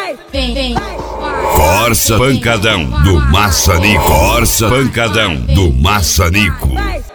Corsa Pancadão do Maçanico. Corsa Pancadão do Maçanico.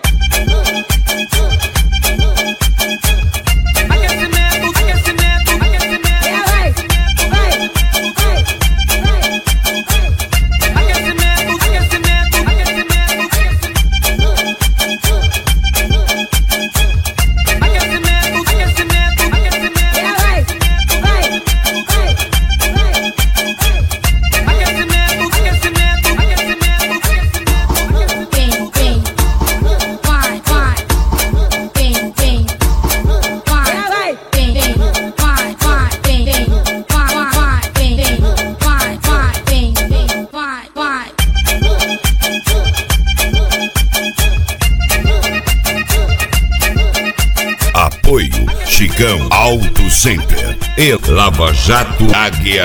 Apoio Chicão Auto Center e Lava Jato Águia.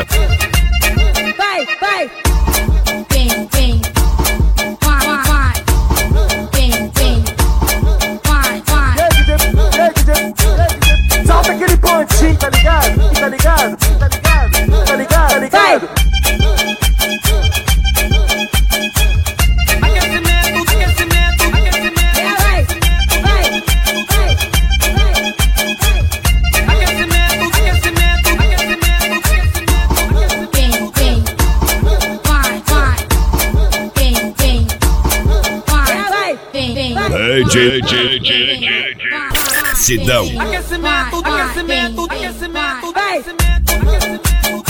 Solta aquele pontinho, tá ligado? Tá ligado? Tá ligado? Tá ligado? Tá ligado? Sidão. Aquecimento, aquecimento, aquecimento, aquecimento.